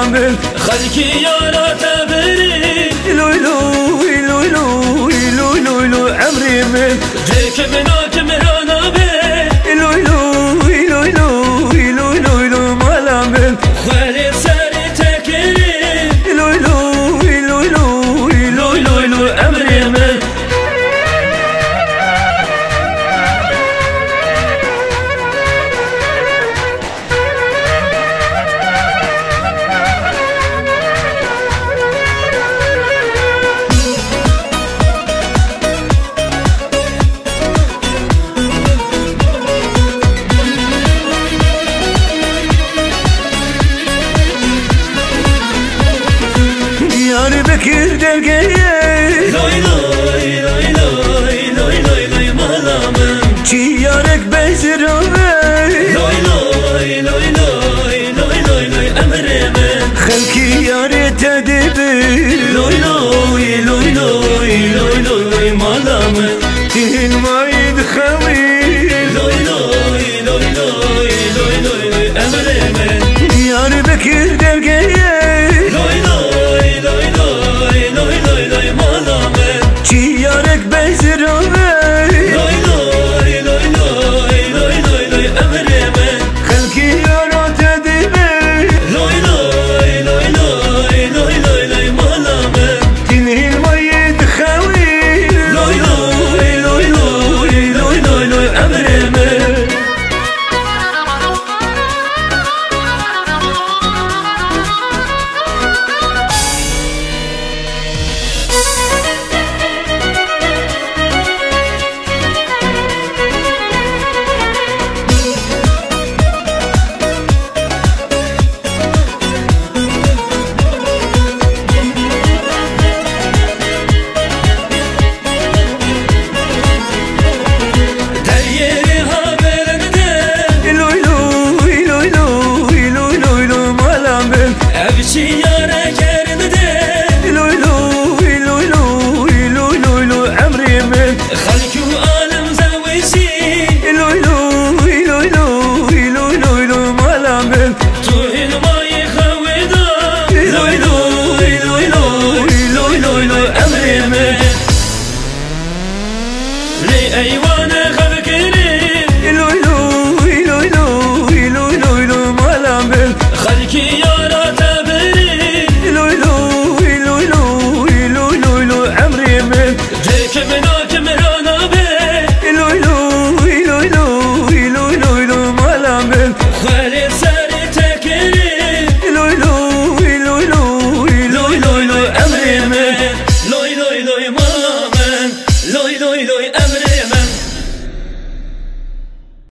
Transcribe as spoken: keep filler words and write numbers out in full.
من خلکی یارا تبری لوی لوی لوی لوی لوی لوی لوی عمري من جيك بناك مرانا بي لوی لوی لوی لوی لوی لوی لوی مالا من خالي ساري تكري لوی لوی لوی لوی لوی لوی لوی عمري من Diyarbakır dergeye لوي لوي لوي لوي لوي لوي لوي مالامن Çiyarek bezirame لوي لوي لوي لوي لوي لوي لوي أمرمن Halki yare tedbir لوي لوي لوي لوي لوي لوي مالامن Dil maid khalil لوي لوي لوي لوي لوي لوي أمرمن Diyarbakır